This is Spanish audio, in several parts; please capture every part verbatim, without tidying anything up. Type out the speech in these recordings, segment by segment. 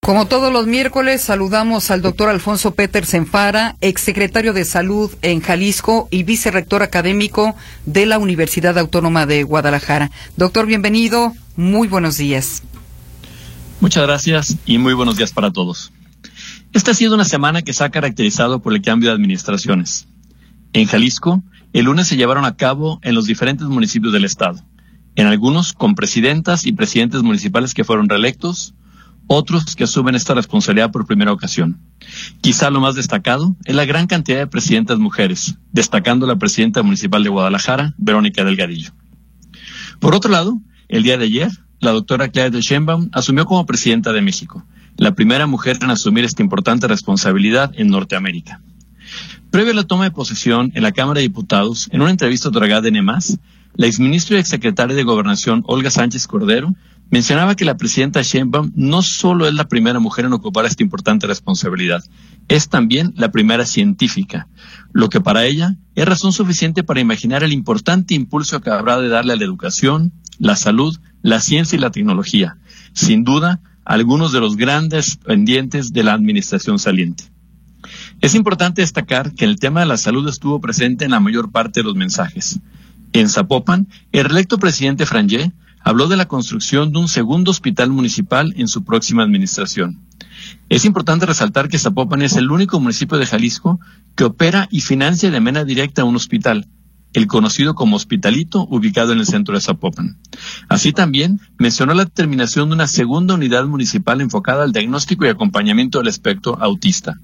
Como todos los miércoles, saludamos al doctor Alfonso Petersen Fara, exsecretario de Salud en Jalisco y vicerrector académico de la Universidad Autónoma de Guadalajara. Doctor, bienvenido, muy buenos días. Muchas gracias y muy buenos días para todos. Esta ha sido una semana que se ha caracterizado por el cambio de administraciones. En Jalisco, el lunes se llevaron a cabo en los diferentes municipios del estado, en algunos con presidentas y presidentes municipales que fueron reelectos, otros que asumen esta responsabilidad por primera ocasión. Quizá lo más destacado es la gran cantidad de presidentas mujeres, destacando la presidenta municipal de Guadalajara, Verónica Delgadillo. Por otro lado, el día de ayer, la doctora Claudia Sheinbaum asumió como presidenta de México, la primera mujer en asumir esta importante responsabilidad en Norteamérica. Previo a la toma de posesión en la Cámara de Diputados, en una entrevista otorgada en E M A S, la exministra y exsecretaria de Gobernación, Olga Sánchez Cordero, mencionaba que la presidenta Sheinbaum no solo es la primera mujer en ocupar esta importante responsabilidad, es también la primera científica, lo que para ella es razón suficiente para imaginar el importante impulso que habrá de darle a la educación, la salud, la ciencia y la tecnología, sin duda, algunos de los grandes pendientes de la administración saliente. Es importante destacar que el tema de la salud estuvo presente en la mayor parte de los mensajes. En Zapopan, el reelecto presidente Frangé habló de la construcción de un segundo hospital municipal en su próxima administración. Es importante resaltar que Zapopan es el único municipio de Jalisco que opera y financia de manera directa un hospital, el conocido como Hospitalito, ubicado en el centro de Zapopan. Así también mencionó la determinación de una segunda unidad municipal enfocada al diagnóstico y acompañamiento del espectro autista.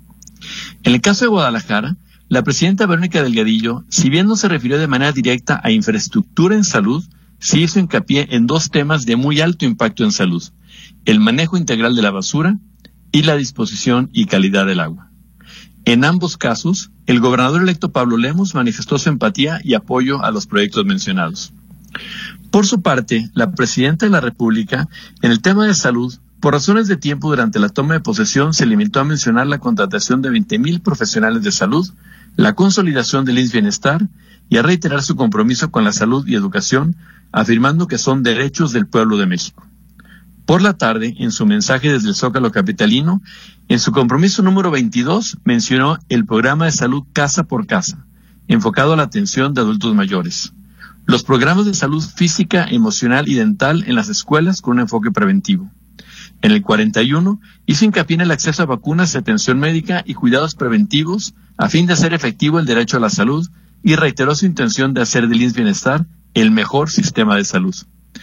En el caso de Guadalajara, la presidenta Verónica Delgadillo, si bien no se refirió de manera directa a infraestructura en salud, sí hizo hincapié en dos temas de muy alto impacto en salud: el manejo integral de la basura y la disposición y calidad del agua. En ambos casos, el gobernador electo Pablo Lemus manifestó su empatía y apoyo a los proyectos mencionados. Por su parte, la presidenta de la República, en el tema de salud, por razones de tiempo durante la toma de posesión, se limitó a mencionar la contratación de veinte mil profesionales de salud, la consolidación del I M S S Bienestar y a reiterar su compromiso con la salud y educación, afirmando que son derechos del pueblo de México. Por la tarde, en su mensaje desde el Zócalo capitalino, en su compromiso número veintidós, mencionó el programa de salud Casa por Casa, enfocado a la atención de adultos mayores. Los programas de salud física, emocional y dental en las escuelas con un enfoque preventivo. En el cuarenta y uno, hizo hincapié en el acceso a vacunas, atención médica y cuidados preventivos a fin de hacer efectivo el derecho a la salud y reiteró su intención de hacer del I M S S Bienestar el mejor sistema de salud.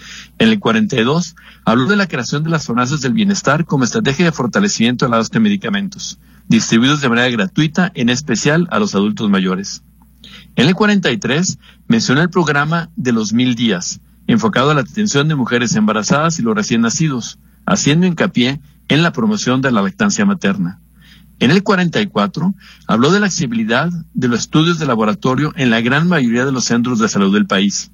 En el cuarenta y dos, habló de la creación de las farmacias del bienestar como estrategia de fortalecimiento al abasto de medicamentos, distribuidos de manera gratuita, en especial a los adultos mayores. En el cuarenta y tres, mencionó el programa de los mil días, enfocado a la atención de mujeres embarazadas y los recién nacidos, haciendo hincapié en la promoción de la lactancia materna. En el cuarenta y cuatro, habló de la accesibilidad de los estudios de laboratorio en la gran mayoría de los centros de salud del país.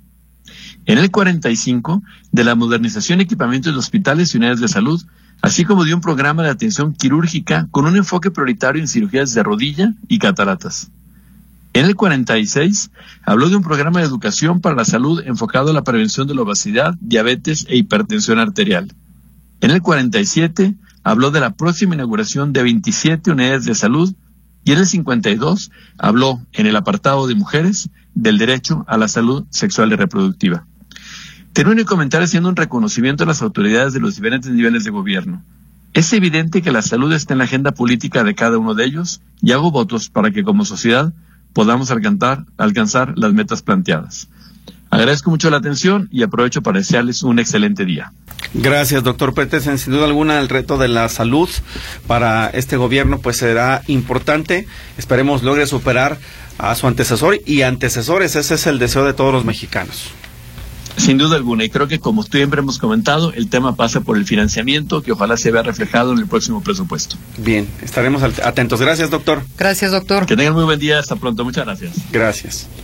En el cuarenta y cinco, de la modernización y equipamiento de hospitales y unidades de salud, así como de un programa de atención quirúrgica con un enfoque prioritario en cirugías de rodilla y cataratas. En el cuarenta y seis, habló de un programa de educación para la salud enfocado a la prevención de la obesidad, diabetes e hipertensión arterial. En el cuarenta y siete, habló de la próxima inauguración de veintisiete unidades de salud y en el cincuenta y dos, habló en el apartado de mujeres del derecho a la salud sexual y reproductiva. Termino mi comentario haciendo un reconocimiento a las autoridades de los diferentes niveles de gobierno. Es evidente que la salud está en la agenda política de cada uno de ellos y hago votos para que como sociedad podamos alcanzar, alcanzar las metas planteadas. Agradezco mucho la atención y aprovecho para desearles un excelente día. Gracias, doctor Petersen. Sin duda alguna, el reto de la salud para este gobierno pues será importante. Esperemos logre superar a su antecesor y antecesores. Ese es el deseo de todos los mexicanos. Sin duda alguna, y creo que como siempre hemos comentado, el tema pasa por el financiamiento, que ojalá se vea reflejado en el próximo presupuesto. Bien, estaremos atentos. Gracias, doctor. Gracias, doctor. Que tengan muy buen día, hasta pronto, muchas gracias. Gracias.